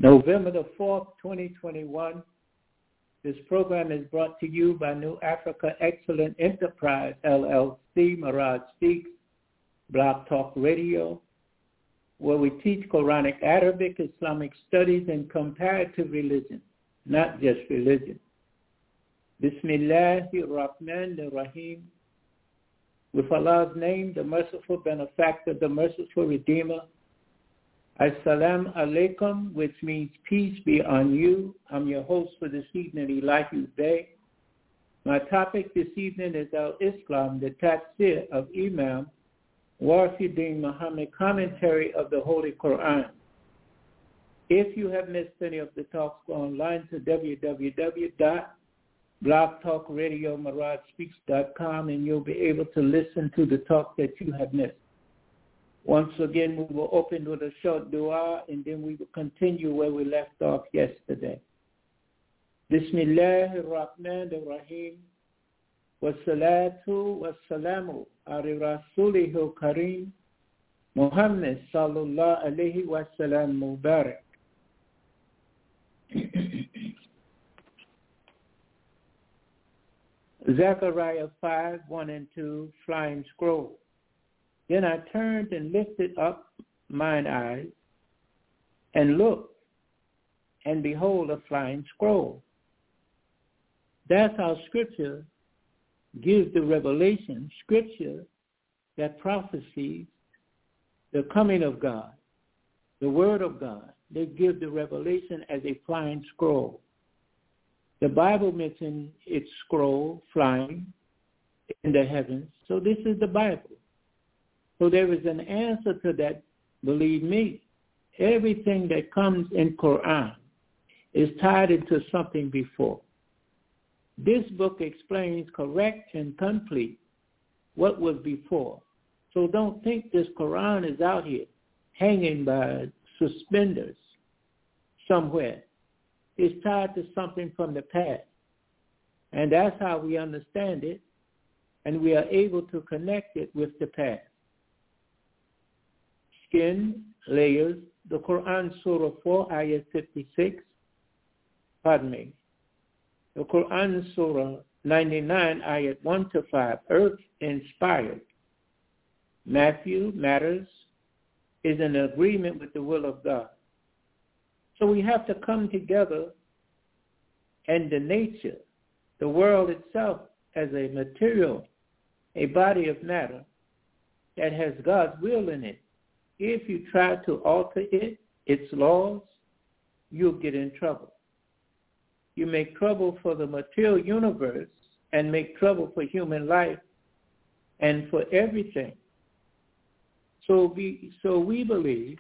November the 4th, 2021. This program is brought to you by New Africa Excellent Enterprise, LLC, Mirage Speaks, Blog Talk Radio, where we teach Quranic, Arabic, Islamic studies, and comparative religion, not just religion. Bismillahir-Rahmanir-Rahim. With Allah's name, the merciful benefactor, the merciful redeemer. Assalamu alaikum, which means peace be on you. I'm your host for this evening, Elihu Bey. My topic this evening is Al-Islam, the tafsir of Imam Wasiuddin Muhammad, commentary of the Holy Quran. If you have missed any of the talks, go online to www.blogtalkradiomiragespeaks.com and you'll be able to listen to the talk that you have missed. Once again, we will open with a short dua, and then we will continue where we left off yesterday. Bismillahir-Rahmanir-Rahim. Wassalatu wassalamu ala rasulihil kareem, Muhammad sallallahu alayhi wa sallam mubarak. Zechariah 5, 1 and 2, Flying Scroll. Then I turned and lifted up mine eyes and looked, and behold, a flying scroll. That's how Scripture gives the revelation, Scripture that prophesies the coming of God, the Word of God. They give the revelation as a flying scroll. The Bible mentions its scroll flying in the heavens, so this is the Bible. So there is an answer to that, believe me. Everything that comes in Quran is tied into something before. This book explains correct and complete what was before. So don't think this Quran is out here hanging by suspenders somewhere. It's tied to something from the past. And that's how we understand it, and we are able to connect it with the past. Skin layers, the Quran, Surah 4, Ayah 56. Pardon me. The Quran, Surah 99, Ayah 1 to 5, earth inspired. Matthew, matters, is in agreement with the will of God. So we have to come together, and the nature, the world itself as a material, a body of matter that has God's will in it. If you try to alter it, its laws, you'll get in trouble. You make trouble for the material universe and make trouble for human life and for everything. So we believe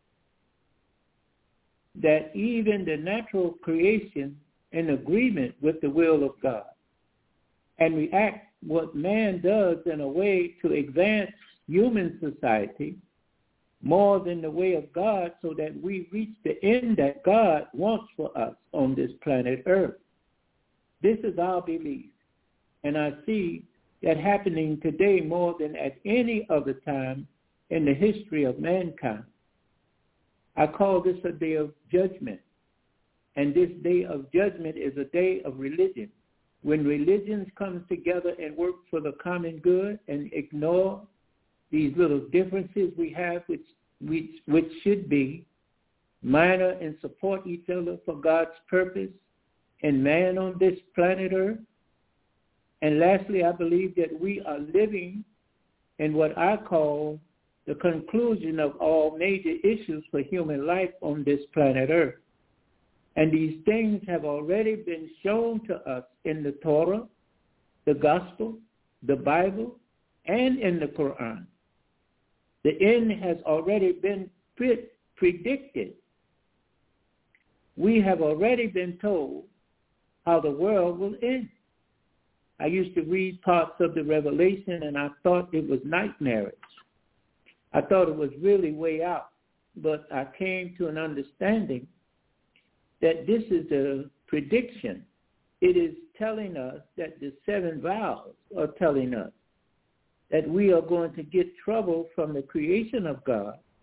that even the natural creation in agreement with the will of God, and we act what man does in a way to advance human society more than the way of God, so that we reach the end that God wants for us on this planet Earth. This is our belief. And I see that happening today more than at any other time in the history of mankind. I call this a day of judgment. And this day of judgment is a day of religion. When religions come together and work for the common good and ignore these little differences we have, which should be minor, and support each other for God's purpose and man on this planet Earth. And lastly, I believe that we are living in what I call the conclusion of all major issues for human life on this planet Earth. And these things have already been shown to us in the Torah, the Gospel, the Bible, and in the Quran. The end has already been predicted. We have already been told how the world will end. I used to read parts of the Revelation, and I thought it was nightmarish. I thought it was really way out. But I came to an understanding that this is the prediction. It is telling us that the 7 vials are telling us that we are going to get trouble from the creation of God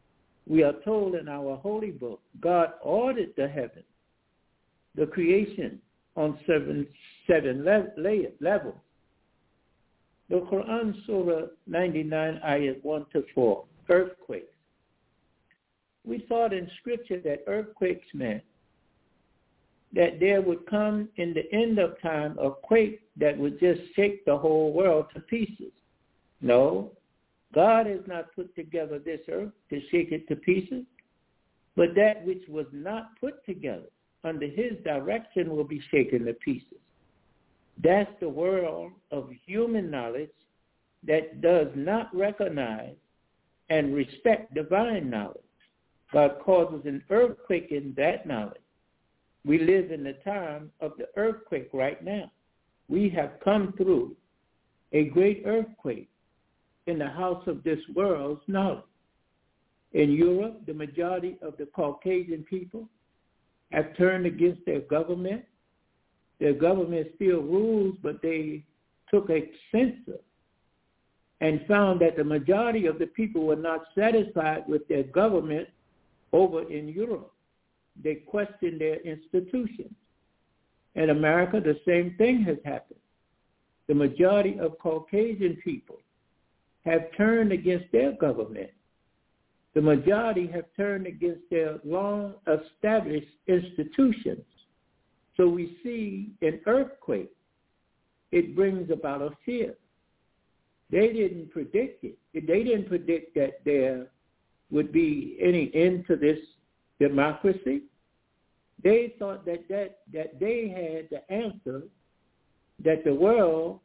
We are told in our holy book, God ordered the heavens, the creation, on seven levels. The Quran, Surah 99, ayat 1-4, earthquakes. We thought in Scripture that earthquakes meant that there would come in the end of time a quake that would just shake the whole world to pieces. No, God has not put together this earth to shake it to pieces, but that which was not put together under his direction will be shaken to pieces. That's the world of human knowledge that does not recognize and respect divine knowledge. God causes an earthquake in that knowledge. We live in the time of the earthquake right now. We have come through a great earthquake in the house of this world's knowledge. In Europe, the majority of the Caucasian people have turned against their government. Their government still rules, but they took a census and found that the majority of the people were not satisfied with their government over in Europe. They questioned their institutions. In America, the same thing has happened. The majority of Caucasian people have turned against their government. The majority have turned against their long-established institutions. So we see an earthquake. It brings about a fear. They didn't predict it. They didn't predict that there would be any end to this democracy. They thought that they had the answer, that the world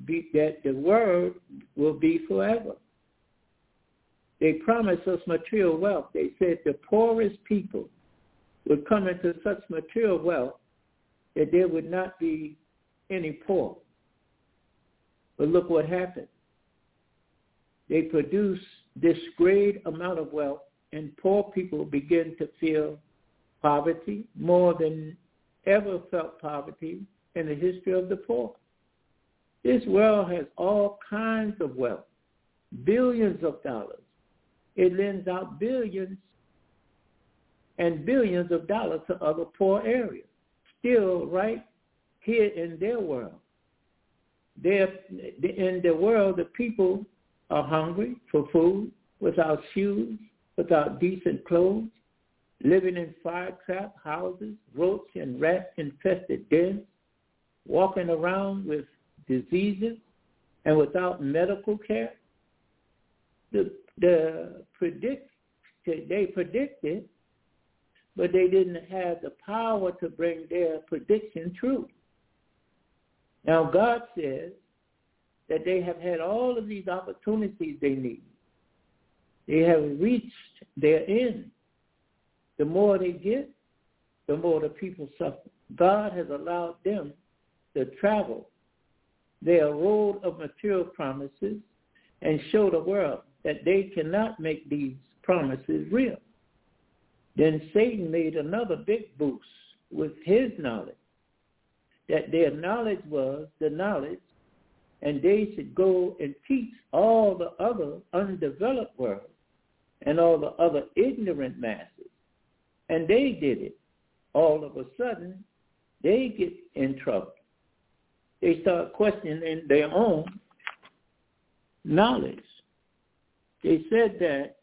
will be forever. They promised us material wealth. They said the poorest people would come into such material wealth that there would not be any poor. But look what happened. They produced this great amount of wealth, and poor people begin to feel poverty more than ever felt poverty in the history of the poor. This world has all kinds of wealth, billions of dollars. It lends out billions and billions of dollars to other poor areas, still right here in their world. In the world, the people are hungry for food, without shoes, without decent clothes, living in fire-trapped houses, roach and rat-infested dens, walking around with diseases and without medical care. They predicted, but they didn't have the power to bring their prediction true. Now God says that they have had all of these opportunities they need. They have reached their end. The more they get, the more the people suffer. God has allowed them to travel their road of material promises and show the world that they cannot make these promises real. Then Satan made another big boost with his knowledge, that their knowledge was the knowledge, and they should go and teach all the other undeveloped world and all the other ignorant masses. And they did it. All of a sudden, they get in trouble. They start questioning their own knowledge. They said that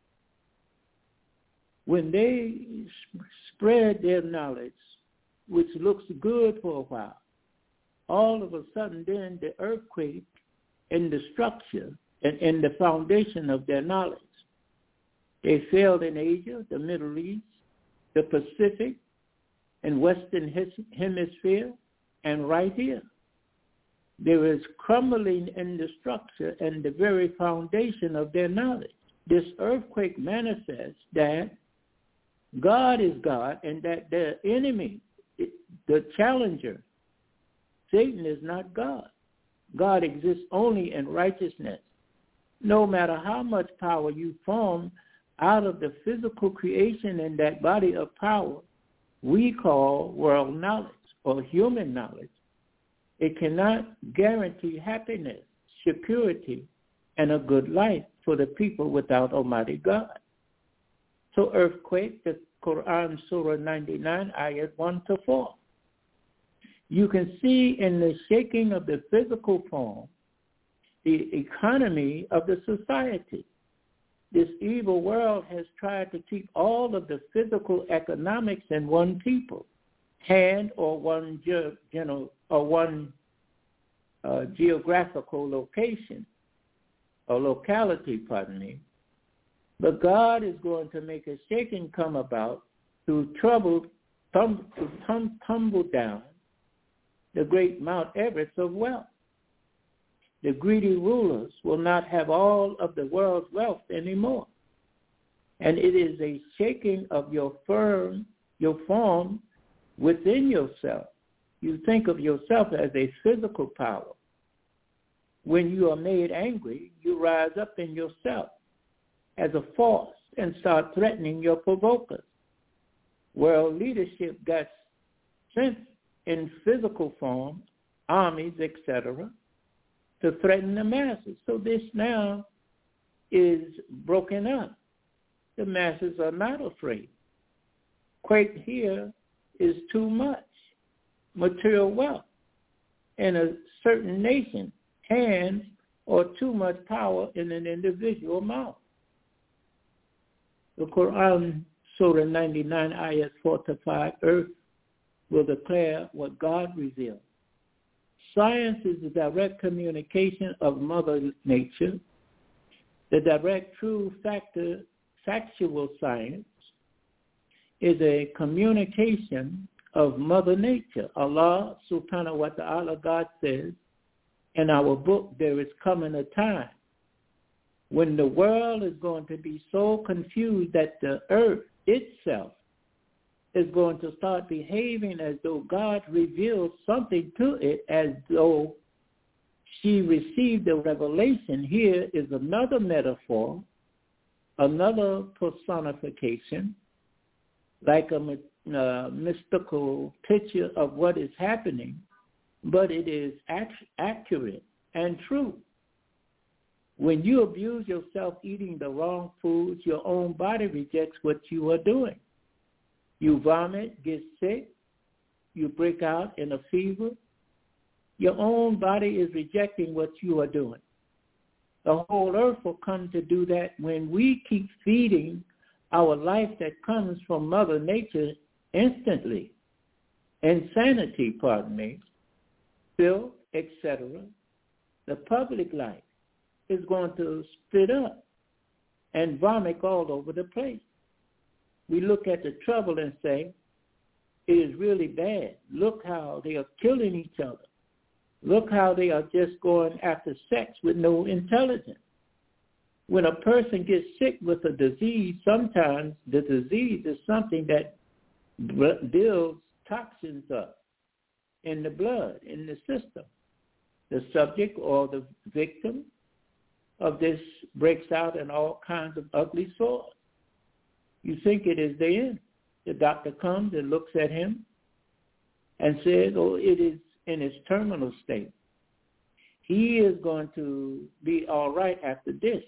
when they spread their knowledge, which looks good for a while, all of a sudden then the earthquake and the structure and the foundation of their knowledge. They failed in Asia, the Middle East, the Pacific, and Western Hemisphere, and right here. There is crumbling in the structure and the very foundation of their knowledge. This earthquake manifests that God is God and that the enemy, the challenger, Satan, is not God. God exists only in righteousness. No matter how much power you form out of the physical creation and that body of power we call world knowledge or human knowledge, it cannot guarantee happiness, security, and a good life for the people without Almighty God. So earthquake, the Quran Surah 99, ayat 1-4. You can see in the shaking of the physical form the economy of the society. This evil world has tried to keep all of the physical economics in one people, hand or one geographical location or locality, But God is going to make a shaking come about to tumble down the great Mount Everest of wealth. The greedy rulers will not have all of the world's wealth anymore. And it is a shaking of your form within yourself. You think of yourself as a physical power. When you are made angry, you rise up in yourself as a force and start threatening your provokers. World leadership got strength in physical form, armies, etc., to threaten the masses. So this now is broken up. The masses are not afraid. Quake here is too much material wealth in a certain nation, hands, or too much power in an individual mouth. The Quran, Surah 99, ayat 4-5, earth will declare what God revealed. Science is the direct communication of Mother Nature. The direct, true, factual science is a communication of Mother Nature. Allah subhanahu wa ta'ala, God says, in our book, there is coming a time when the world is going to be so confused that the earth itself is going to start behaving as though God revealed something to it, as though she received a revelation. Here is another metaphor, another personification, like a mystical picture of what is happening, but it is accurate and true. When you abuse yourself eating the wrong foods, your own body rejects what you are doing. You vomit, get sick, you break out in a fever. Your own body is rejecting what you are doing. The whole earth will come to do that when we keep feeding our life that comes from Mother Nature instantly. Insanity, filth, etc. The public life is going to spit up and vomit all over the place. We look at the trouble and say, it is really bad. Look how they are killing each other. Look how they are just going after sex with no intelligence. When a person gets sick with a disease, sometimes the disease is something that builds toxins up in the blood, in the system. The subject or the victim of this breaks out in all kinds of ugly sores. You think it is the end. The doctor comes and looks at him and says, oh, it is in its terminal state. He is going to be all right after this.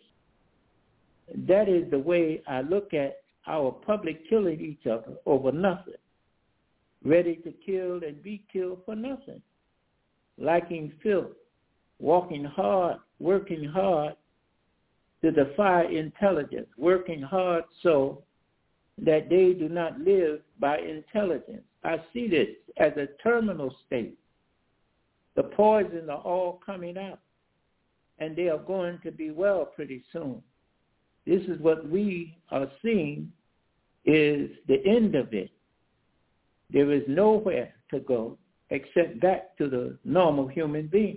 That is the way I look at our public killing each other over nothing, ready to kill and be killed for nothing, liking filth, walking hard, working hard to defy intelligence, working hard so that they do not live by intelligence. I see this as a terminal state. The poisons are all coming out, and they are going to be well pretty soon. This is what we are seeing is the end of it. There is nowhere to go except back to the normal human being.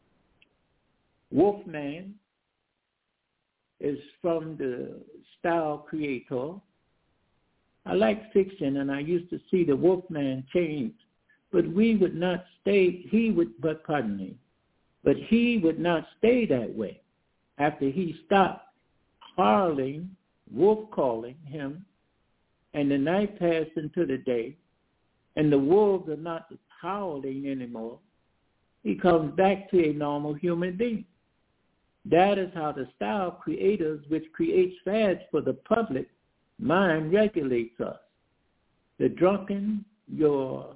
Wolfman is from the style creator. I like fiction, and I used to see the Wolfman change, but he would not stay that way. After he stopped howling, wolf calling him, and the night passed into the day, and the wolves are not howling anymore, he comes back to a normal human being. That is how the style creators, which creates fads for the public, mind regulates us. They darken your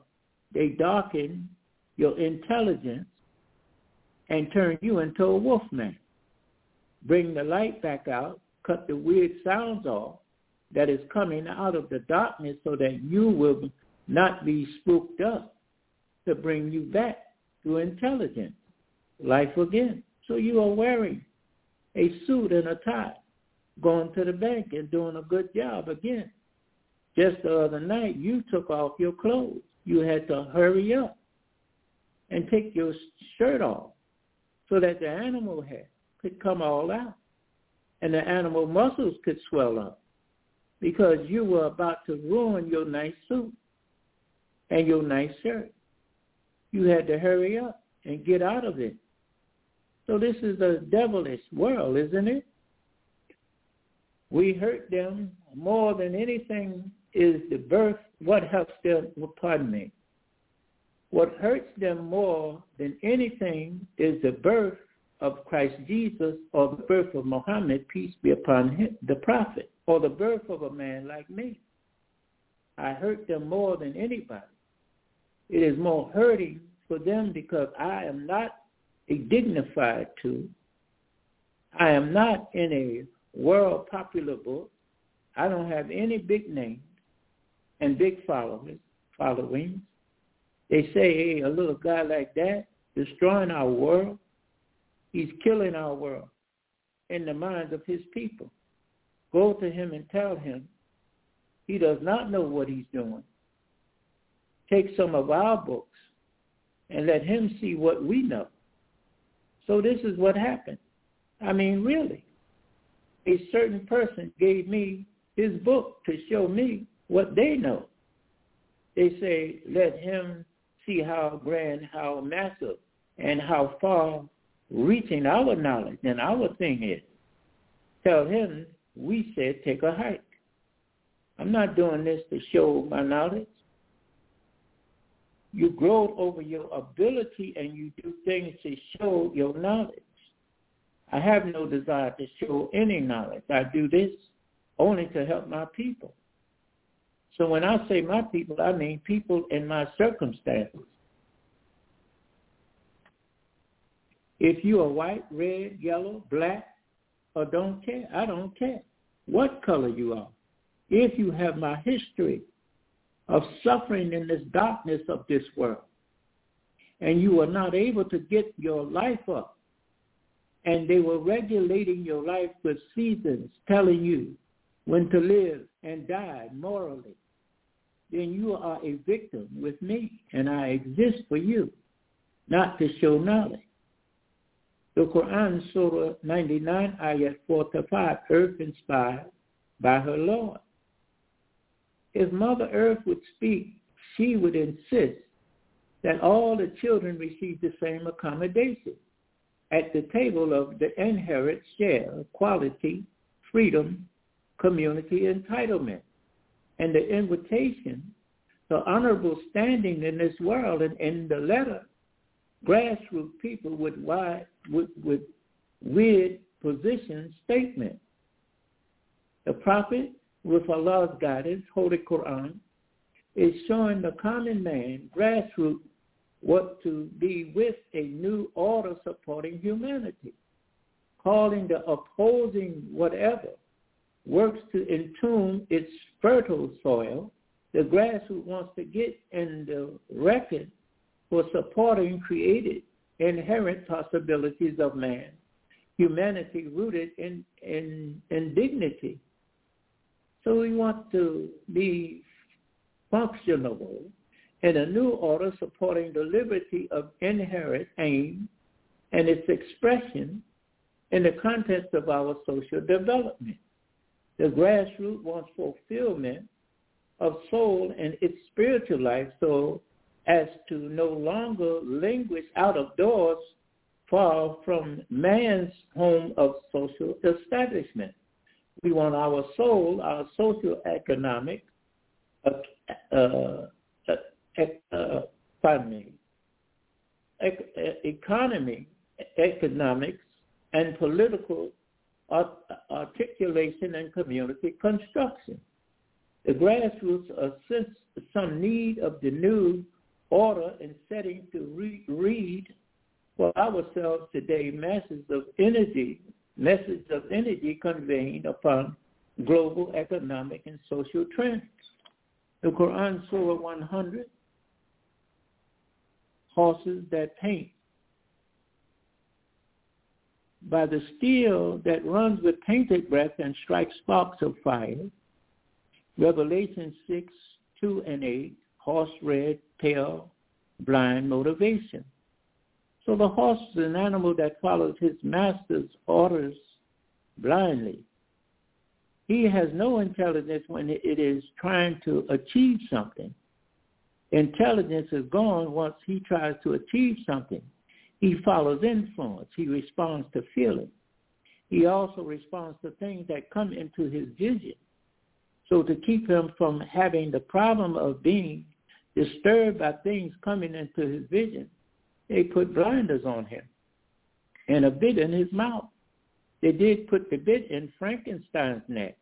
intelligence and turn you into a wolf man. Bring the light back out, cut the weird sounds off that is coming out of the darkness so that you will not be spooked up, to bring you back to intelligence, life again. So you are wearing a suit and a tie, going to the bank and doing a good job again. Just the other night, you took off your clothes. You had to hurry up and take your shirt off so that the animal hair could come all out and the animal muscles could swell up, because you were about to ruin your nice suit and your nice shirt. You had to hurry up and get out of it. So this is a devilish world, isn't it? We hurt them more than anything is the birth. What hurts them, what hurts them more than anything is the birth of Christ Jesus, or the birth of Muhammad, peace be upon him, the prophet, or the birth of a man like me. I hurt them more than anybody. It is more hurting for them because I am not a dignified tool. I am not in a world popular book. I don't have any big names and big followings. They say, hey, a little guy like that destroying our world. He's killing our world in the minds of his people. Go to him and tell him he does not know what he's doing. Take some of our books and let him see what we know. So this is what happened. I mean, really. A certain person gave me his book to show me what they know. They say, let him see how grand, how massive, and how far reaching our knowledge and our thing is. Tell him, we said, take a hike. I'm not doing this to show my knowledge. You grow over your ability and you do things to show your knowledge. I have no desire to show any knowledge. I do this only to help my people. So when I say my people, I mean people in my circumstances. If you are white, red, yellow, black, or don't care, I don't care what color you are. If you have my history of suffering in this darkness of this world, and you are not able to get your life up, and they were regulating your life with seasons, telling you when to live and die morally, then you are a victim with me, and I exist for you, not to show knowledge. The Quran, Surah 99, Ayat 4-5, Earth inspired by her Lord. If Mother Earth would speak, she would insist that all the children receive the same accommodation at the table of the inherent share, equality, freedom, community entitlement, and the invitation to honorable standing in this world. And in the letter, grassroots people with weird position statement. The prophet, with Allah's guidance, Holy Quran, is showing the common man, grassroots, what to be with a new order supporting humanity, calling the opposing whatever works to entomb its fertile soil. The grassroots wants to get in the record for supporting created inherent possibilities of man, humanity rooted in dignity. So we want to be functional in a new order supporting the liberty of inherent aim and its expression in the context of our social development. The grassroots wants fulfillment of soul and its spiritual life so as to no longer languish out of doors far from man's home of social establishment. We want our soul, our socio-economic economy, economics, and political articulation and community construction. The grassroots assist some need of the new order and setting to read for ourselves today messages of energy conveying upon global economic and social trends. The Quran, Surah 100, horses that paint. By the steel that runs with painted breath and strikes sparks of fire. Revelation 6, 2 and 8, horse red, pale, blind motivation. So the horse is an animal that follows his master's orders blindly. He has no intelligence when it is trying to achieve something. Intelligence is gone once he tries to achieve something. He follows influence. He responds to feeling. He also responds to things that come into his vision. So to keep him from having the problem of being disturbed by things coming into his vision, they put blinders on him and a bit in his mouth. They did put the bit in Frankenstein's neck.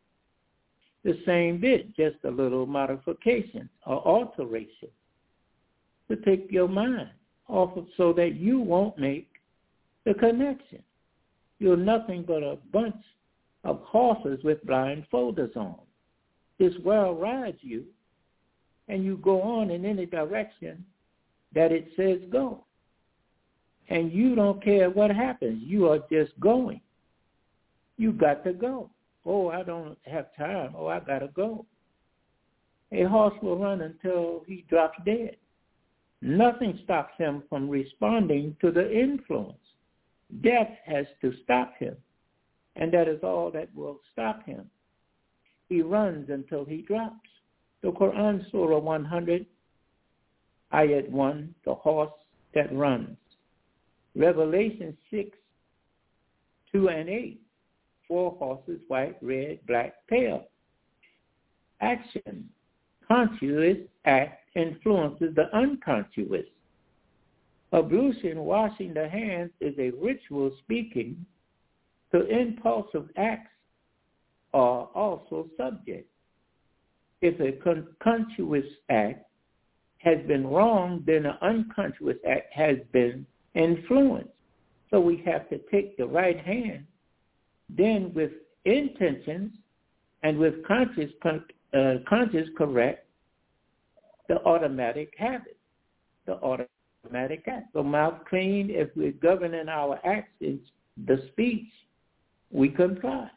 The same bit, just a little modification or alteration to take your mind off of so that you won't make the connection. You're nothing but a bunch of horses with blindfolders on. This world rides you, and you go on in any direction that it says go. And you don't care what happens. You are just going. You got to go. Oh, I don't have time. Oh, I got to go. A horse will run until he drops dead. Nothing stops him from responding to the influence. Death has to stop him, and that is all that will stop him. He runs until he drops. The Quran, Surah 100, Ayat 1, the horse that runs. Revelation 6, 2 and 8, 4 horses, white, red, black, pale. Action, conscious act influences the unconscious. Ablution, washing the hands, is a ritual speaking to impulsive acts are also subject. If a conscious act has been wrong, then an unconscious act has been influenced. So we have to take the right hand, then with intentions and with conscious correct the automatic habit, the automatic act. So mouth clean, if we're governing our actions, the speech, we comply.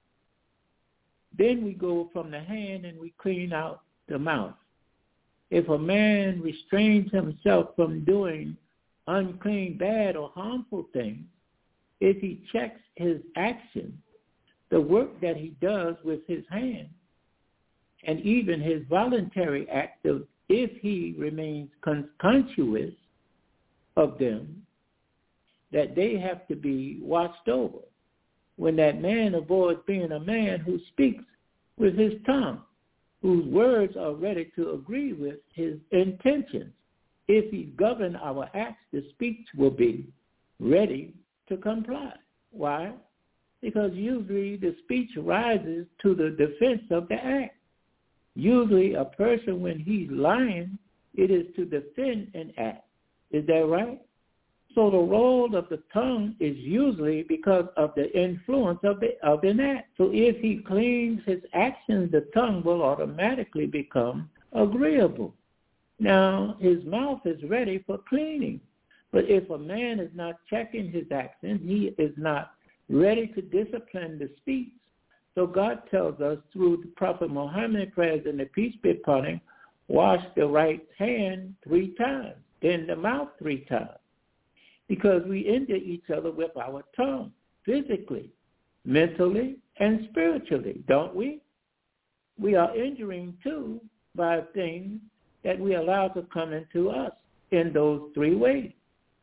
Then we go from the hand and we clean out the mouth. If a man restrains himself from doing unclean, bad, or harmful things, if he checks his action, the work that he does with his hand, and even his voluntary act of, if he remains conscious of them, that they have to be watched over. When that man avoids being a man who speaks with his tongue, whose words are ready to agree with his intentions. If he governs our acts, the speech will be ready to comply. Why? Because usually the speech rises to the defense of the act. Usually a person, when he's lying, it is to defend an act. Is that right? So the role of the tongue is usually because of the influence of an act. So if he cleans his actions, the tongue will automatically become agreeable. Now, his mouth is ready for cleaning. But if a man is not checking his actions, he is not ready to discipline the speech. So God tells us through the Prophet Muhammad, prayers and the peace be upon him, wash the right hand 3 times, then the mouth 3 times. Because we injure each other with our tongue, physically, mentally, and spiritually, don't we? We are injuring too by things that we allow to come into us in those 3 ways.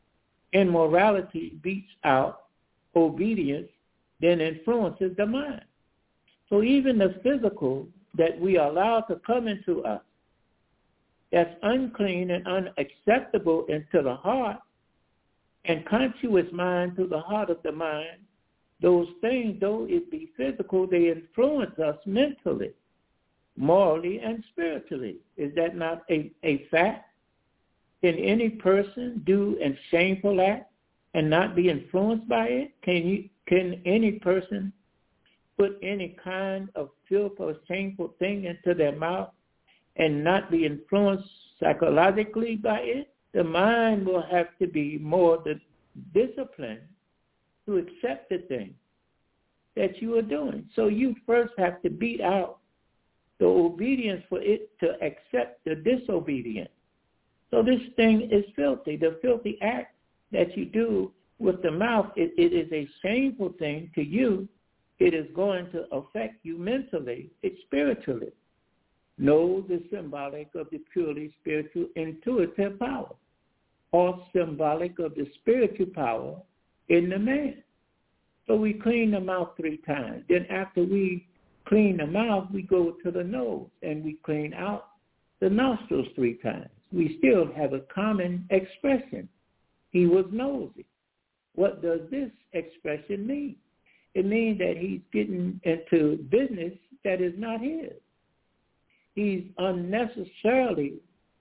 Immorality beats out obedience, then influences the mind. So even the physical that we allow to come into us, that's unclean and unacceptable into the heart, and conscious mind to the heart of the mind, those things, though it be physical, they influence us mentally. morally and spiritually. Is that not a fact? Can any person do a shameful act and not be influenced by it? Can any person put any kind of filth or shameful thing into their mouth and not be influenced psychologically by it? The mind will have to be more disciplined to accept the thing that you are doing. So you first have to beat out the obedience for it to accept the disobedience. So this thing is filthy. The filthy act that you do with the mouth, it is a shameful thing to you. It is going to affect you mentally, spiritually. Know the symbolic of the purely spiritual intuitive power, or symbolic of the spiritual power in the man. So we clean the mouth 3 times. Then after we clean the mouth, we go to the nose and we clean out the nostrils 3 times. We still have a common expression. He was nosy. What does this expression mean? It means that he's getting into business that is not his. He's unnecessarily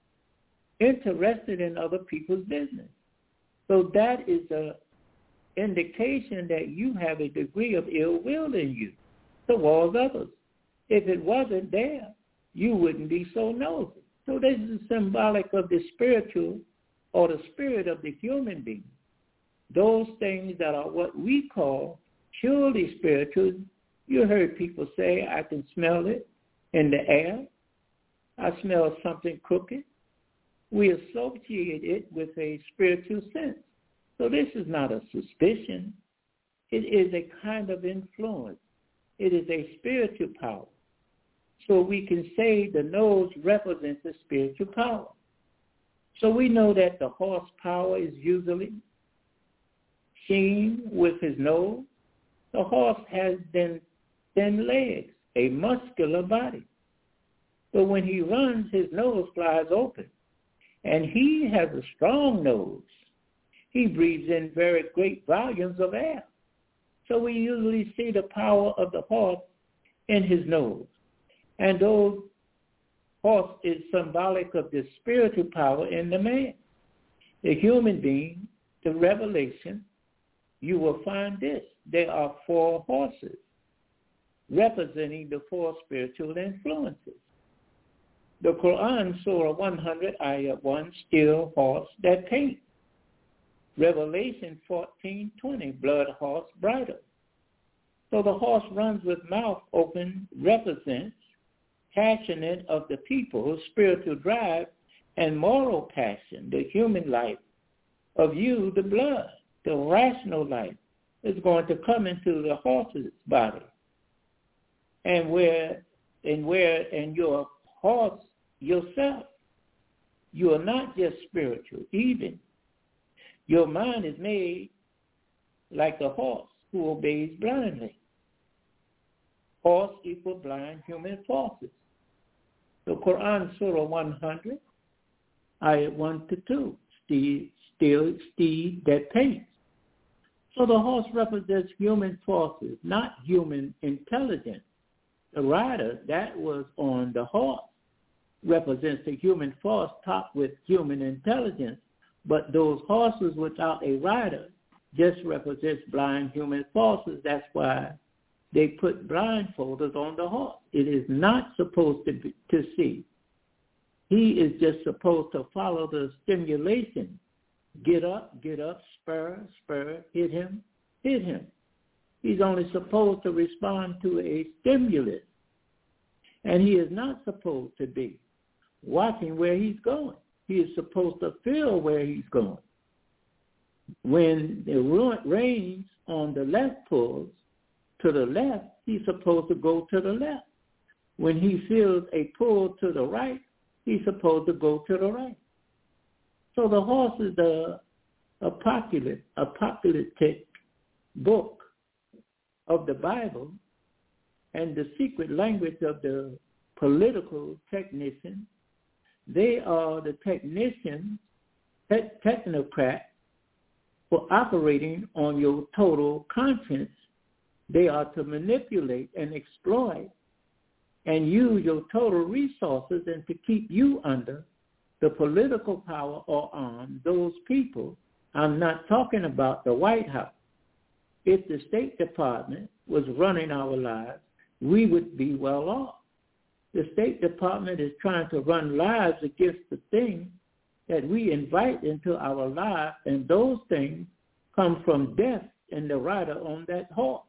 interested in other people's business. So that is an indication that you have a degree of ill will in you towards others. If it wasn't there, you wouldn't be so nosy. So this is symbolic of the spiritual or the spirit of the human being. Those things that are what we call purely spiritual, you heard people say, I can smell it in the air. I smell something crooked. We associate it with a spiritual sense. So this is not a suspicion. It is a kind of influence. It is a spiritual power. So we can say the nose represents a spiritual power. So we know that the horsepower is usually seen with his nose. The horse has thin legs, a muscular body. But when he runs, his nose flies open. And he has a strong nose. He breathes in very great volumes of air. So we usually see the power of the horse in his nose. And those horse is symbolic of the spiritual power in the man. The human being, the revelation, you will find this. There are 4 horses representing the 4 spiritual influences. The Quran, Surah 100, Ayah 1, still horse that paints. Revelation 14:20, blood horse bridle. So the horse runs with mouth open, represents passionate of the people, spiritual drive, and moral passion, the human life of you, the blood, the rational life, is going to come into the horse's body. And where in your horse yourself, you are not just spiritual, even. Your mind is made like the horse who obeys blindly. Horse equal blind human forces. The Quran, Surah 100, Ayat 1-2, steed that paints. So the horse represents human forces, not human intelligence. The rider that was on the horse represents the human force topped with human intelligence, but those horses without a rider just represents blind human forces. That's why they put blindfolders on the horse. It is not supposed to see. He is just supposed to follow the stimulation. Get up, spur, hit him. He's only supposed to respond to a stimulus. And he is not supposed to be watching where he's going. He is supposed to feel where he's going. When the reins on the left pulls to the left, he's supposed to go to the left. When he feels a pull to the right, he's supposed to go to the right. So the horse is the apocalyptic book of the Bible and the secret language of the political technicians. They are the technicians, technocrats, for operating on your total conscience. They are to manipulate and exploit and use your total resources and to keep you under the political power or arm those people. I'm not talking about the White House. If the State Department was running our lives, we would be well off. The State Department is trying to run lives against the things that we invite into our lives, and those things come from death and the rider on that horse.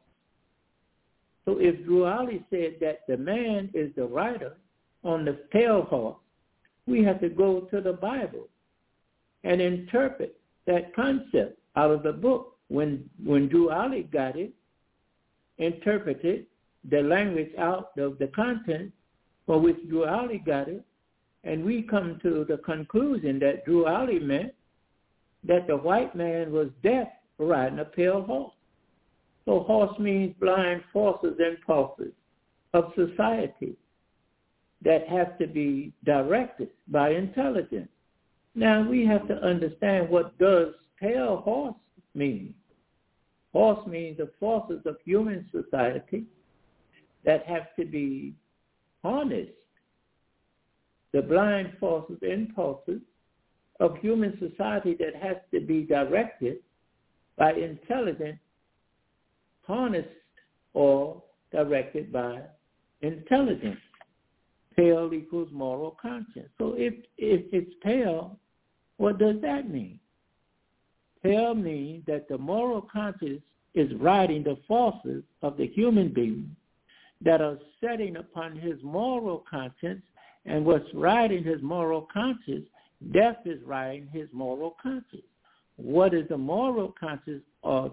So if Drew Ali said that the man is the rider on the pale horse, we have to go to the Bible and interpret that concept out of the book. When Drew Ali got it, interpreted the language out of the content for which Drew Ali got it, and we come to the conclusion that Drew Ali meant that the white man was deaf riding a pale horse. So horse means blind forces and pulses of society that have to be directed by intelligence. Now we have to understand, what does pale horse mean? Horse means the forces of human society that have to be harnessed. The blind forces, impulses of human society that has to be directed by intelligence, harnessed or directed by intelligence. Pale equals moral conscience. So if it's pale, what does that mean? Pale means that the moral conscience is riding the forces of the human being that are setting upon his moral conscience, and what's riding his moral conscience, death is riding his moral conscience. What is the moral conscience or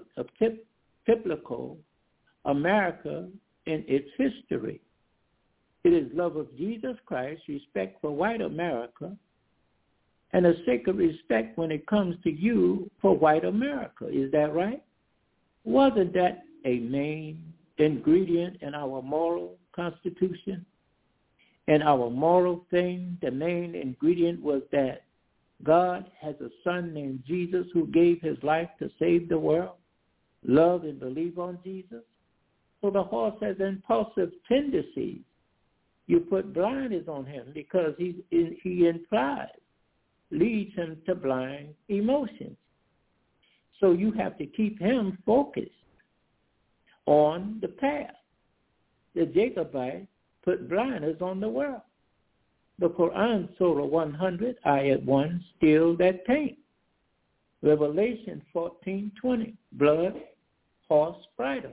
typical America in its history? It is love of Jesus Christ, respect for white America, and a sacred respect when it comes to you for white America. Is that right? Wasn't that a main ingredient in our moral constitution? And our moral thing, the main ingredient was that God has a son named Jesus who gave his life to save the world. Love and believe on Jesus. So the horse has impulsive tendencies. You put blinders on him because he implies, leads him to blind emotions. So you have to keep him focused on the path. The Jacobites put blinders on the world. The Quran, Surah 100, Ayat 1, still that paint. Revelation 14:20, blood, horse, bridle.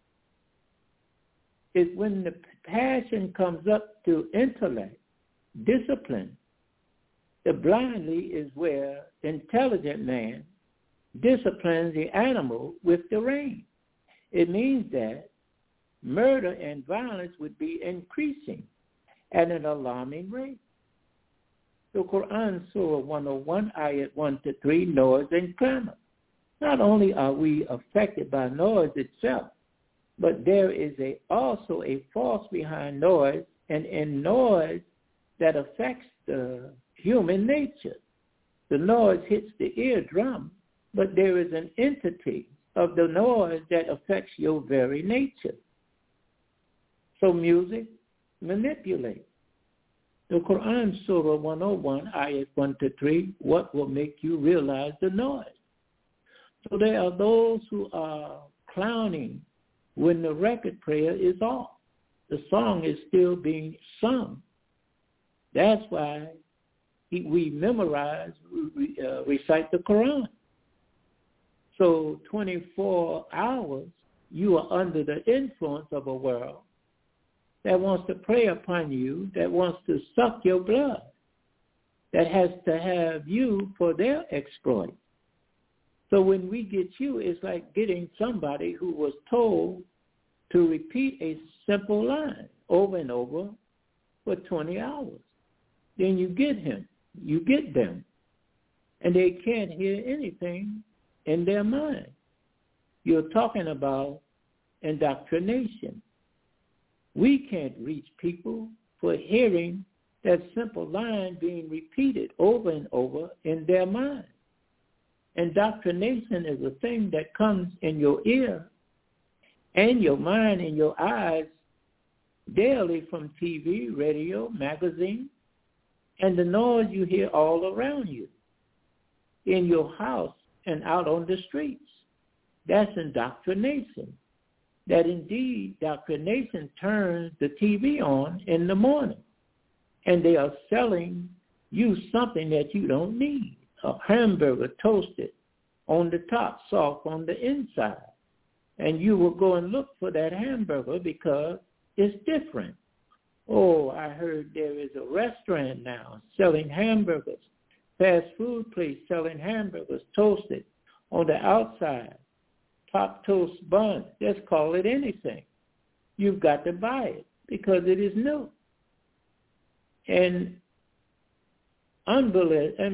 It's when the passion comes up to intellect, discipline. The blindly is where intelligent man disciplines the animal with the rein. It means that murder and violence would be increasing at an alarming rate. The Quran, Surah 101, Ayat 1-3, noise and clamor. Not only are we affected by noise itself, but there is also a force behind noise, and in noise that affects the human nature. The noise hits the eardrum, but there is an entity of the noise that affects your very nature. So music manipulates. The Quran, Surah 101, Ayat 1-3, what will make you realize the noise? So there are those who are clowning when the record player is off. The song is still being sung. That's why we memorize, recite the Quran. So 24 hours, you are under the influence of a world that wants to prey upon you, that wants to suck your blood, that has to have you for their exploit. So when we get you, it's like getting somebody who was told to repeat a simple line over and over for 20 hours. Then you get him, you get them, and they can't hear anything in their mind. You're talking about indoctrination. We can't reach people for hearing that simple line being repeated over and over in their mind. Indoctrination is a thing that comes in your ear and your mind and your eyes daily from TV, radio, magazine, and the noise you hear all around you, in your house and out on the streets. That's indoctrination. That indeed, indoctrination turns the TV on in the morning, and they are selling you something that you don't need. A hamburger toasted on the top, soft on the inside. And you will go and look for that hamburger because it's different. Oh, I heard there is a restaurant now selling hamburgers, fast food place selling hamburgers toasted on the outside, top toast bun. Just call it anything. You've got to buy it because it is new. And unbelief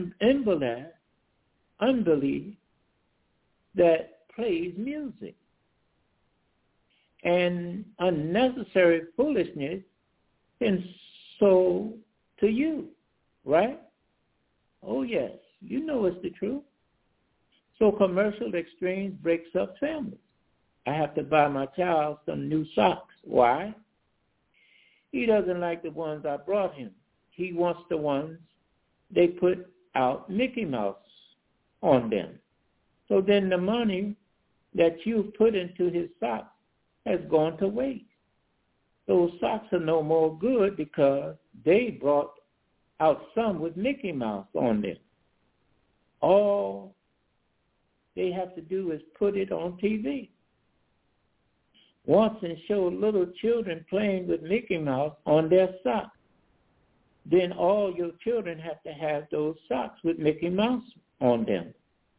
that plays music. And unnecessary foolishness can sow to you, right? Oh, yes, you know it's the truth. So commercial exchange breaks up families. I have to buy my child some new socks. Why? He doesn't like the ones I brought him. He wants the ones they put out Mickey Mouse on them. So then the money that you put into his socks has gone to waste. Those socks are no more good because they brought out some with Mickey Mouse on them. All they have to do is put it on TV. Once and show little children playing with Mickey Mouse on their socks. Then all your children have to have those socks with Mickey Mouse on them.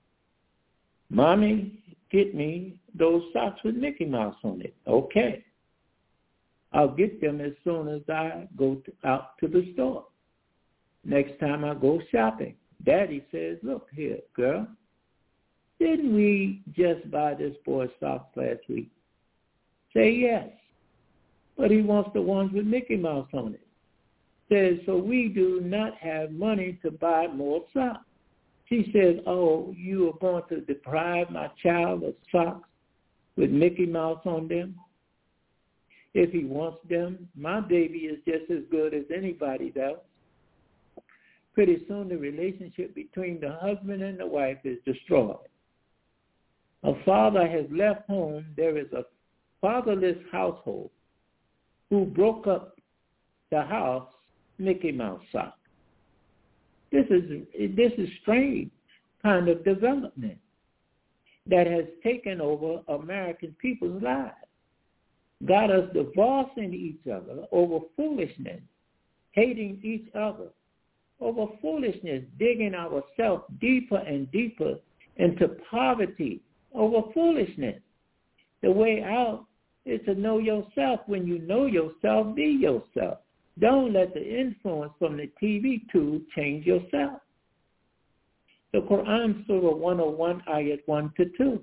Mommy, get me those socks with Mickey Mouse on it. Okay. I'll get them as soon as I go out to the store. Next time I go shopping, Daddy says, look here, girl, didn't we just buy this boy socks last week? Say yes, but he wants the ones with Mickey Mouse on it. Says, so we do not have money to buy more socks. She says, oh, you are going to deprive my child of socks with Mickey Mouse on them? If he wants them, my baby is just as good as anybody's else. Pretty soon the relationship between the husband and the wife is destroyed. A father has left home. There is a fatherless household who broke up the house Mickey Mouse socks. This is strange kind of development that has taken over American people's lives. Got us divorcing each other over foolishness, hating each other over foolishness, digging ourselves deeper and deeper into poverty over foolishness. The way out is to know yourself. When you know yourself, be yourself. Don't let the influence from the TV tube change yourself. The Quran, Surah 101, Ayat 1-2.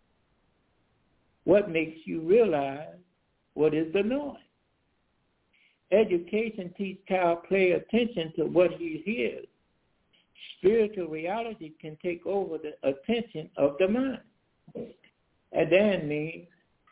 What makes you realize what is the noise? Education teaches child pay attention to what he hears. Spiritual reality can take over the attention of the mind. And that means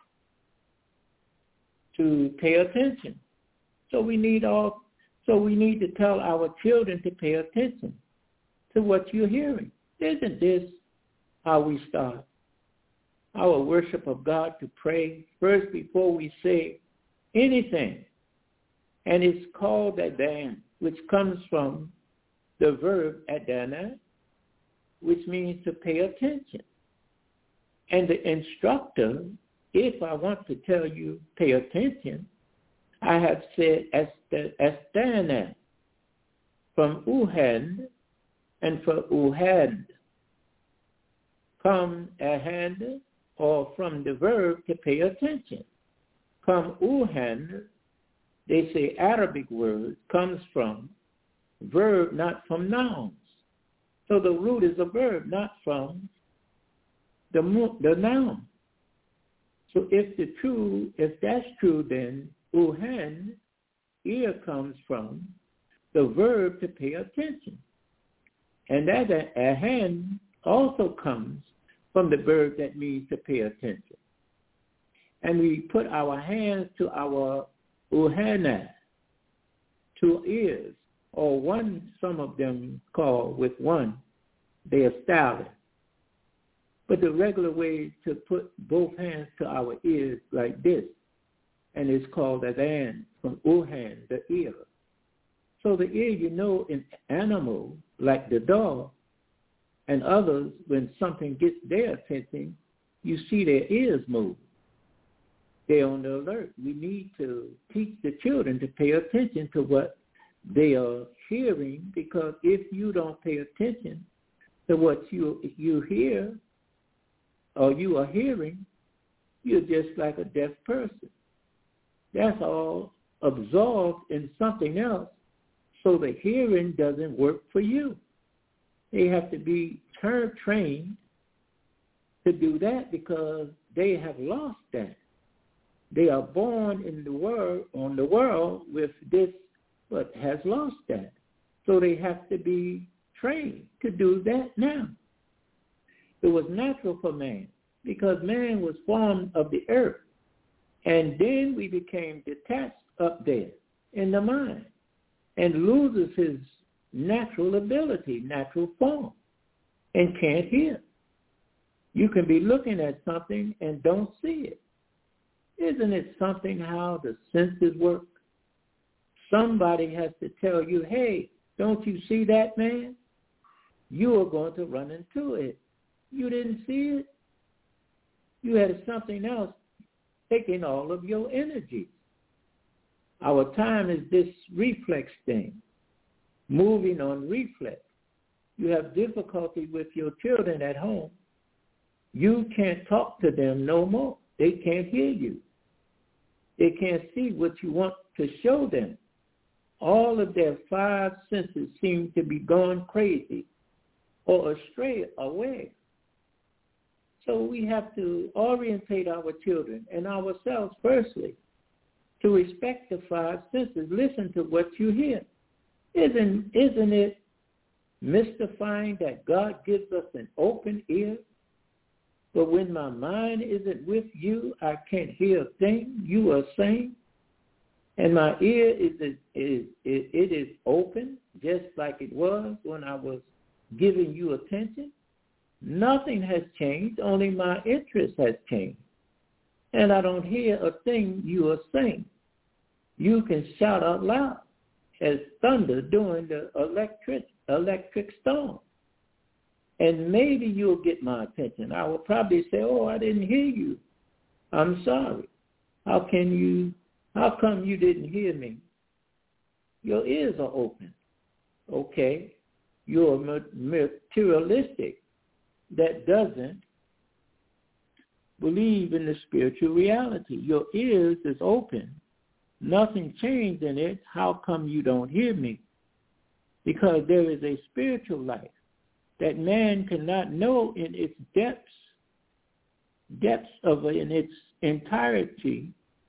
to pay attention. So we need to tell our children to pay attention to what you're hearing. Isn't this how we start our worship of God, to pray first before we say anything? And it's called adan, which comes from the verb adana, which means to pay attention. And the instructor, if I want to tell you pay attention, I have said astana from uhand, and for uhand come a hand, or from the verb to pay attention. Come uhand, they say Arabic word, comes from verb, not from nouns. So the root is a verb, not from the noun. So if that's true, then uhan, ear, comes from the verb to pay attention. And that ahan also comes from the verb that means to pay attention. And we put our hands to our Uhana, 2 ears, or one, some of them call with one, they are styling. But the regular way to put both hands to our ears like this, and it's called Adan, from Uhan, the ear. So the ear, in animals like the dog and others, when something gets their attention, you see their ears move. They're on the alert. We need to teach the children to pay attention to what they are hearing, because if you don't pay attention to what you hear or you are hearing, you're just like a deaf person. That's all absorbed in something else, so the hearing doesn't work for you. They have to be trained to do that, because they have lost that. They are born on the world with this, but has lost that. So they have to be trained to do that now. It was natural for man, because man was formed of the earth. And then we became detached up there in the mind, and loses his natural ability, natural form, and can't hear. You can be looking at something and don't see it. Isn't it something how the senses work? Somebody has to tell you, hey, don't you see that, man? You are going to run into it. You didn't see it. You had something else taking all of your energy. Our time is this reflex thing, moving on reflex. You have difficulty with your children at home. You can't talk to them no more. They can't hear you. They can't see what you want to show them. All of their 5 senses seem to be gone crazy or astray away. So we have to orientate our children and ourselves firstly to respect the 5 senses. Listen to what you hear. Isn't it mystifying that God gives us an open ear? But when my mind isn't with you, I can't hear a thing you are saying. And my ear is open, just like it was when I was giving you attention. Nothing has changed, only my interest has changed. And I don't hear a thing you are saying. You can shout out loud as thunder during the electric storm. And maybe you'll get my attention. I will probably say, oh, I didn't hear you. I'm sorry. How come you didn't hear me? Your ears are open. Okay. You're materialistic that doesn't believe in the spiritual reality. Your ears is open. Nothing changed in it. How come you don't hear me? Because there is a spiritual life that man cannot know in its depths of in its entirety,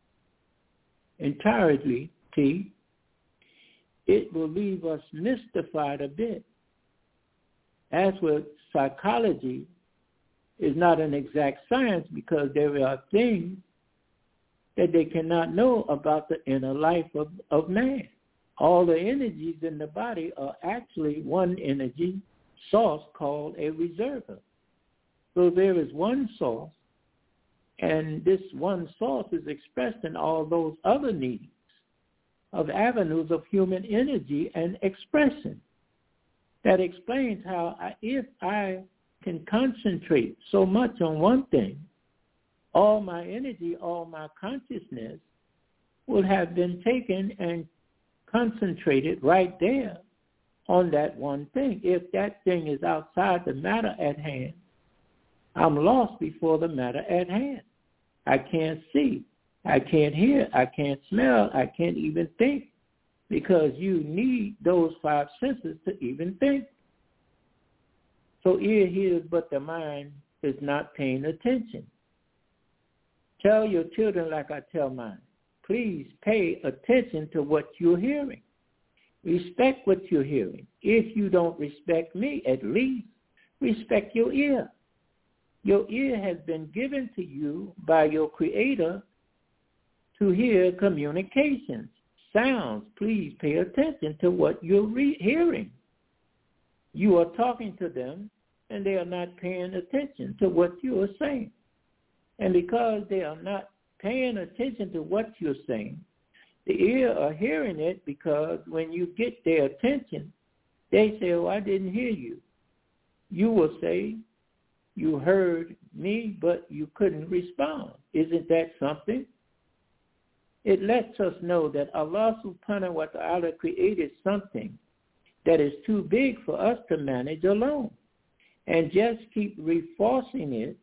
it will leave us mystified a bit. As with psychology, is not an exact science, because there are things that they cannot know about the inner life of man. All the energies in the body are actually one energy source called a reservoir. So there is one source, and this one source is expressed in all those other needs of avenues of human energy and expression. That explains how if I can concentrate so much on one thing, all my energy, all my consciousness will have been taken and concentrated right there on that one thing. If that thing is outside the matter at hand, I'm lost before the matter at hand. I can't see, I can't hear, I can't smell, I can't even think, because you need those 5 senses to even think. So ear hears, but the mind is not paying attention. Tell your children like I tell mine, please pay attention to what you're hearing. Respect what you're hearing. If you don't respect me, at least respect your ear. Your ear has been given to you by your Creator to hear communications, sounds. Please pay attention to what you're hearing. You are talking to them, and they are not paying attention to what you are saying. And because they are not paying attention to what you're saying, the ear are hearing it, because when you get their attention, they say, oh, I didn't hear you. You will say, you heard me, but you couldn't respond. Isn't that something? It lets us know that Allah subhanahu wa ta'ala created something that is too big for us to manage alone. And just keep reinforcing it.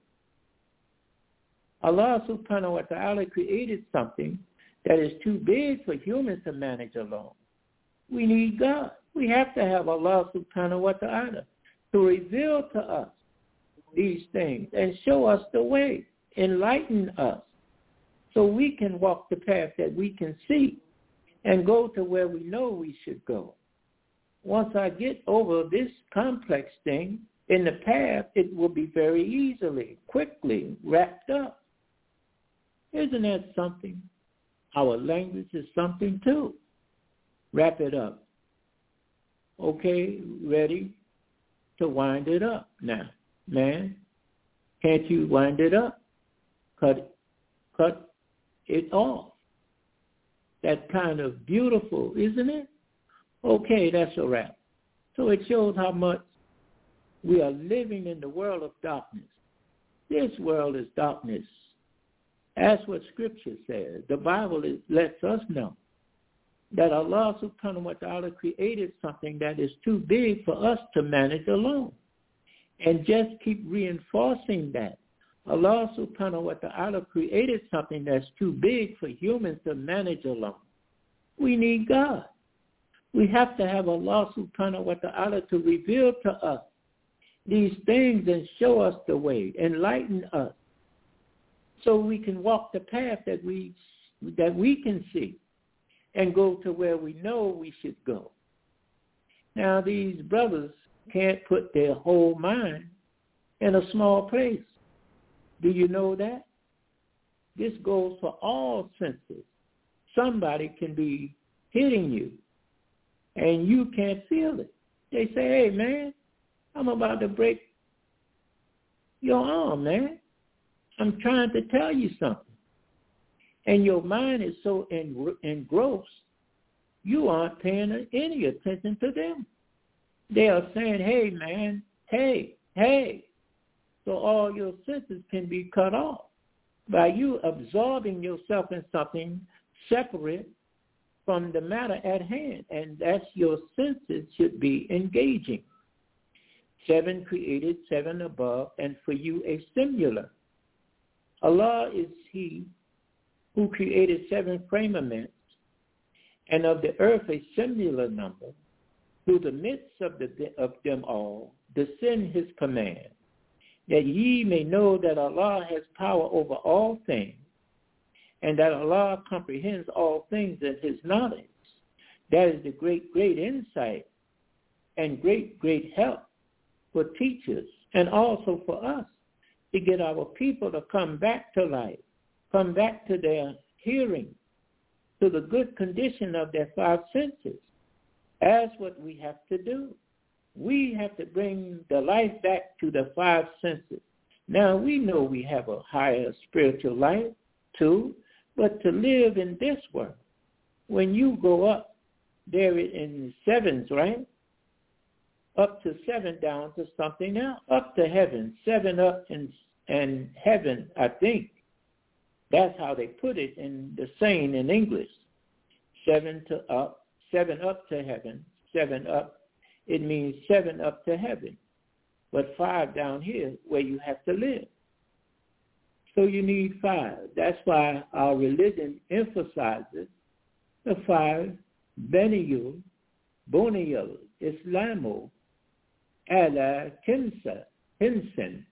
Allah subhanahu wa ta'ala created something that is too big for humans to manage alone. We need God. We have to have Allah subhanahu wa ta'ala to reveal to us these things and show us the way, enlighten us, so we can walk the path that we can see and go to where we know we should go. Once I get over this complex thing in the path, it will be very easily, quickly wrapped up. Isn't that something? Our language is something too. Wrap it up. Okay, ready to wind it up now. Man, can't you wind it up? Cut it off. That's kind of beautiful, isn't it? Okay, that's a wrap. So it shows how much we are living in the world of darkness. This world is darkness. That's what Scripture says. The Bible lets us know that Allah subhanahu wa ta'ala created something that is too big for us to manage alone. And just keep reinforcing that. Allah subhanahu wa ta'ala created something that's too big for humans to manage alone. We need God. We have to have Allah subhanahu wa ta'ala to reveal to us these things and show us the way, enlighten us, so we can walk the path that we can see and go to where we know we should go. Now, these brothers can't put their whole mind in a small place. Do you know that? This goes for all senses. Somebody can be hitting you, and you can't feel it. They say, hey, man, I'm about to break your arm, man. I'm trying to tell you something. And your mind is so engrossed, you aren't paying any attention to them. They are saying, hey, man, hey. So all your senses can be cut off by you absorbing yourself in something separate from the matter at hand. And that's your senses should be engaging. 7 created, 7 above, and for you a similar. Allah is he who created 7 firmaments, and of the earth a similar number, through the midst of them all, descend his command, that ye may know that Allah has power over all things, and that Allah comprehends all things in his knowledge. That is the great insight and great help for teachers and also for us to get our people to come back to life, come back to their hearing, to the good condition of their 5 senses. That's what we have to do. We have to bring the life back to the 5 senses. Now, we know we have a higher spiritual life too, but to live in this world, when you go up there in 7s, right? Up to 7 down to something else, up to heaven, 7 up and heaven, I think. That's how they put it in the saying in English. 7 up to heaven, 7 up. It means 7 up to heaven, but 5 down here where you have to live. So you need 5. That's why our religion emphasizes the 5 Beniyul, Buniyal, Islamu, Ala Hinsen,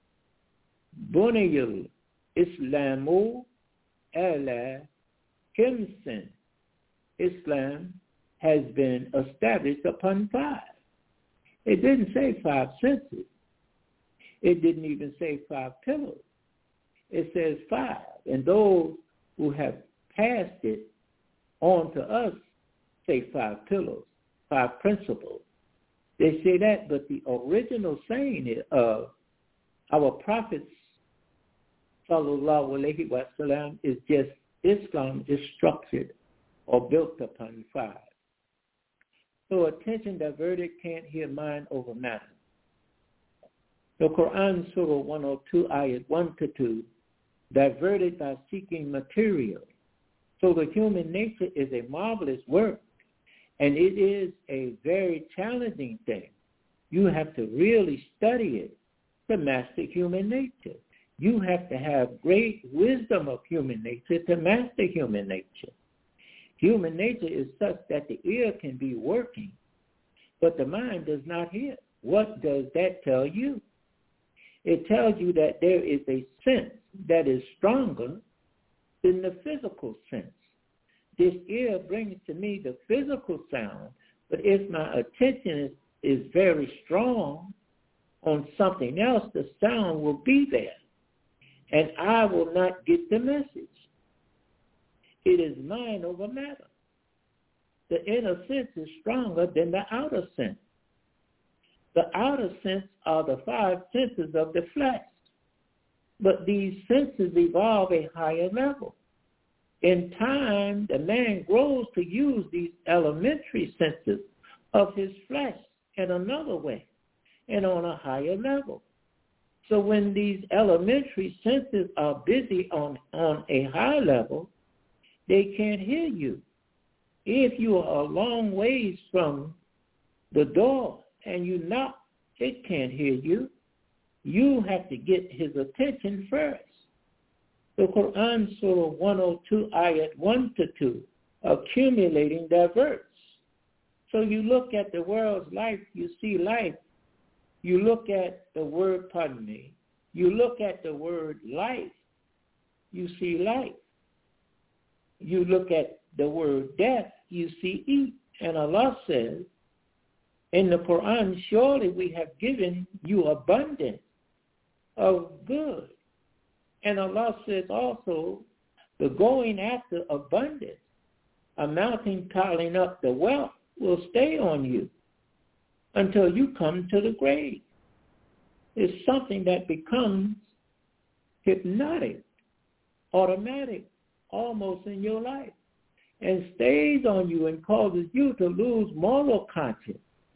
Buniyal, Islamu, Ala Hinsen. Islam has been established upon 5. It didn't say 5 senses. It didn't even say 5 pillars. It says 5. And those who have passed it on to us, say 5 pillars, 5 principles. They say that, but the original saying of our prophets, sallallahu alaihi wasallam, is just Islam is structured or built upon 5. So attention diverted can't hear mind over matter. The Quran, Surah 102, ayat 1-2, diverted by seeking material. So the human nature is a marvelous work, and it is a very challenging thing. You have to really study it to master human nature. You have to have great wisdom of human nature to master human nature. Human nature is such that the ear can be working, but the mind does not hear. What does that tell you? It tells you that there is a sense that is stronger than the physical sense. This ear brings to me the physical sound, but if my attention is very strong on something else, the sound will be there, and I will not get the message. It is mind over matter. The inner sense is stronger than the outer sense. The outer sense are the 5 senses of the flesh, but these senses evolve a higher level. In time, the man grows to use these elementary senses of his flesh in another way and on a higher level. So when these elementary senses are busy on a high level, they can't hear you. If you are a long ways from the door and you knock, it can't hear you. You have to get his attention first. The Quran, Surah 102, ayat 1-2, accumulating diverts. So you look at the world's life, you see life. You look at the word, you look at the word life, you see life. You look at the word death, you see eat. And Allah says in the Quran, surely we have given you abundance of good. And Allah says also, the going after abundance, amounting, piling up the wealth, will stay on you until you come to the grave. It's something that becomes hypnotic, automatic, almost in your life, and stays on you and causes you to lose moral conscience.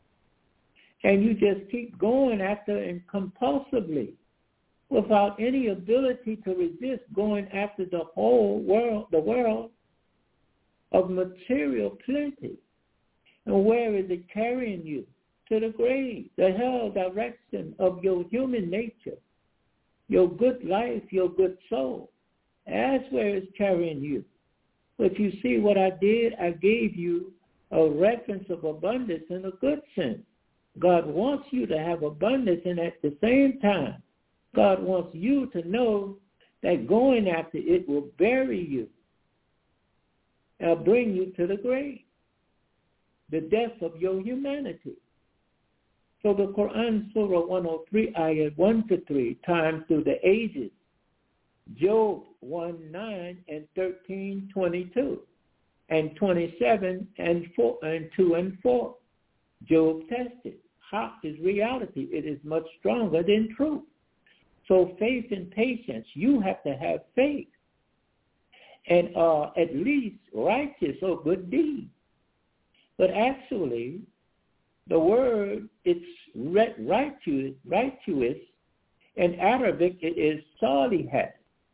And you just keep going after it compulsively without any ability to resist going after the whole world, the world of material plenty. And where is it carrying you? To the grave, the hell direction of your human nature, your good life, your good soul. That's where it's carrying you. But you see what I did? I gave you a reference of abundance in a good sense. God wants you to have abundance, and at the same time, God wants you to know that going after it will bury you and bring you to the grave, the death of your humanity. So the Quran, Surah 103, ayat 1-3, times through the ages, Job 1:9 and 13:22, and 27 and 2 and 4. Job tested. Haq is reality. It is much stronger than truth. So faith and patience, you have to have faith and at least righteous or good deeds. But actually, the word, it's righteous. In Arabic, it is salihat.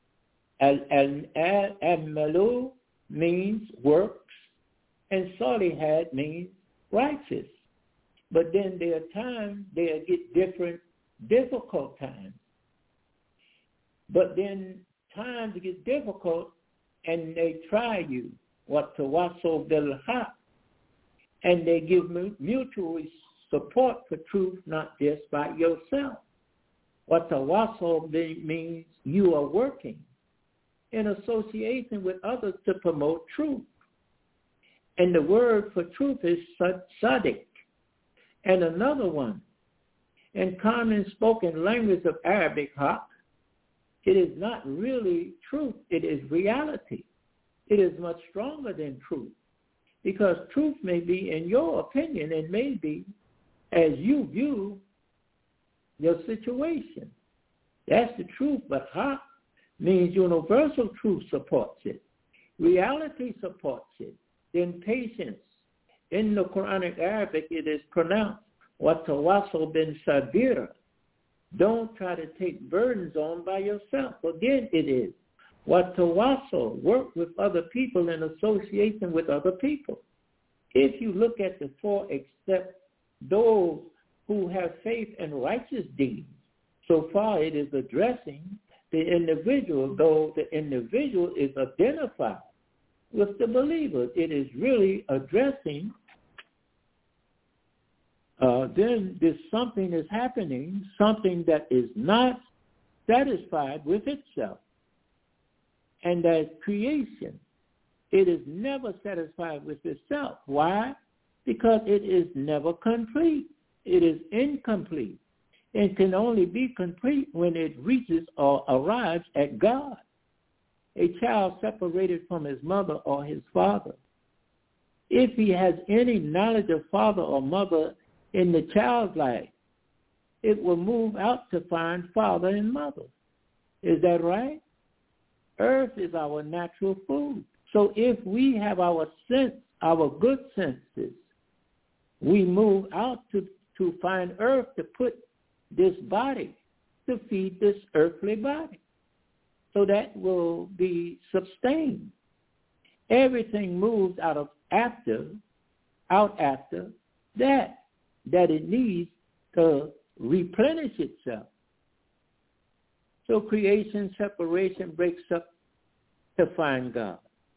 Al-malu means works, and salihat means righteous. But then there are times they get difficult times. But then times get difficult, and they try you. Watawasaw bil haq. And they give mutual support for truth, not just by yourself. Watawasaw means you are working in association with others to promote truth. And the word for truth is sadiq. And another one, in common spoken language of Arabic, haq, it is not really truth, it is reality. it is much stronger than truth, because truth may be, in your opinion, and may be as you view your situation. That's the truth, but Haq means universal truth supports it. Reality supports it. Then patience. In the Quranic Arabic, it is pronounced وَتَوَاصَوْا بِالصَّبْرِ. Don't try to take burdens on by yourself. Again, it is وَتَوَاصَوْا. Work with other people in association with other people. If you look at the four, except those who have faith and righteous deeds, so far it is addressing the individual, though the individual is identified with the believer. It is really addressing then this something is happening, something that is not satisfied with itself. And that creation, it is never satisfied with itself. Why? Because it is never complete. It is incomplete. It can only be complete when it reaches or arrives at God. A child separated from his mother or his father, if he has any knowledge of father or mother in the child's life, it will move out to find father and mother. Is that right? Earth is our natural food. So if we have our sense, our good senses, we move out to find earth to put this body, to feed this earthly body. So that will be sustained. Everything moves out after that it needs to replenish itself. So creation, separation breaks up to find God.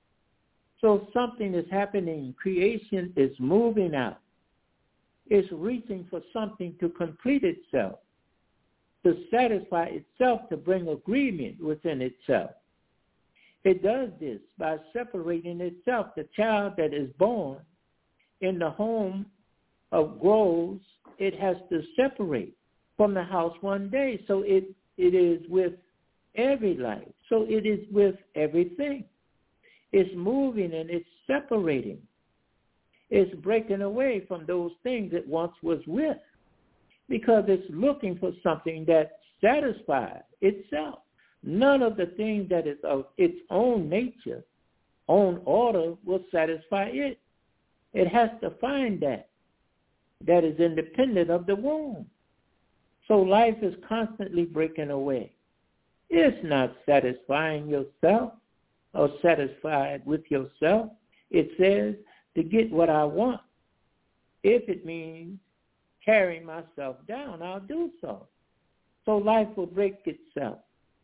So something is happening. Creation is moving out. It's reaching for something to complete itself, to satisfy itself, to bring agreement within itself. It does this by separating itself. The child that is born in the home of grows, it has to separate from the house one day. So it is with every life. So it is with everything. It's moving and it's separating. It's breaking away from those things it once was with, because it's looking for something that satisfies itself. None of the things that is of its own nature, own order, will satisfy it. It has to find that is independent of the womb. So life is constantly breaking away. It's not satisfying yourself or satisfied with yourself. It says to get what I want. If it means carrying myself down, I'll do so. So life will break itself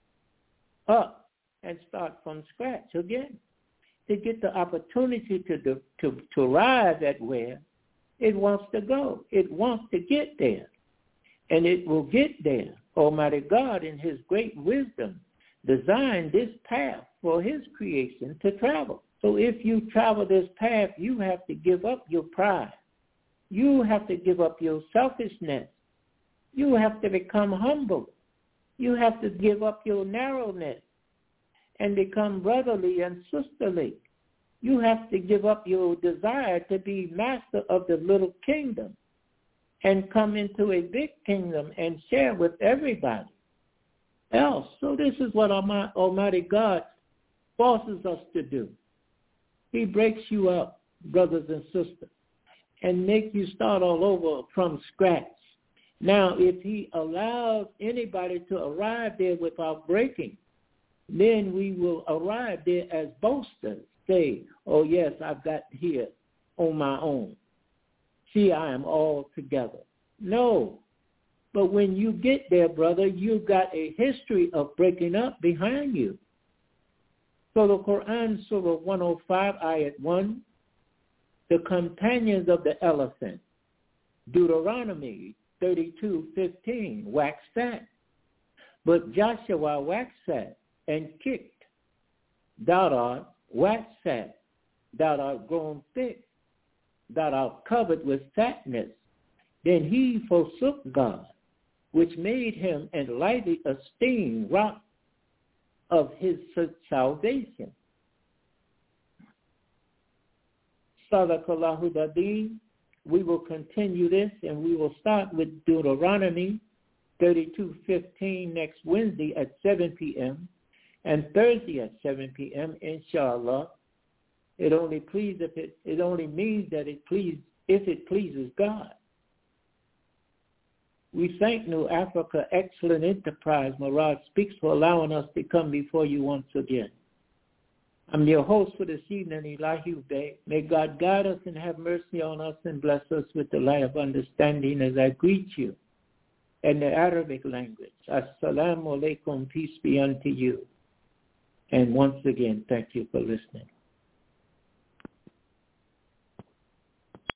up and start from scratch again to get the opportunity to arrive at where it wants to go. It wants to get there, and it will get there. Almighty God, in his great wisdom, designed this path for his creation to travel. So if you travel this path, you have to give up your pride. You have to give up your selfishness. You have to become humble. You have to give up your narrowness and become brotherly and sisterly. You have to give up your desire to be master of the little kingdom and come into a big kingdom and share with everybody else. So this is what Almighty God forces us to do. He breaks you up, brothers and sisters, and make you start all over from scratch. Now, if he allows anybody to arrive there without breaking, then we will arrive there as boasters. Say, oh yes, I've got here on my own. See, I am all together. No. But when you get there, brother, you've got a history of breaking up behind you. So the Quran, Surah 105, Ayat 1, the companions of the elephant, Deuteronomy 32:15, waxed fat. But Joshua waxed fat and kicked. Thou art waxed fat, thou art grown thick, thou art covered with fatness. Then he forsook God, which made him and lightly esteemed rock of his salvation. Sadaqallahu Dadeen. We will continue this, and we will start with Deuteronomy 32:15 next Wednesday at 7 p.m. and Thursday at 7 p.m. Inshallah. It only means that if it pleases God. We thank New Africa Excellent Enterprise, Mirage Speaks, for allowing us to come before you once again. I'm your host for this evening, Elahi Ubay. May God guide us and have mercy on us and bless us with the light of understanding as I greet you in the Arabic language. Assalamu alaikum, peace be unto you. And once again, thank you for listening.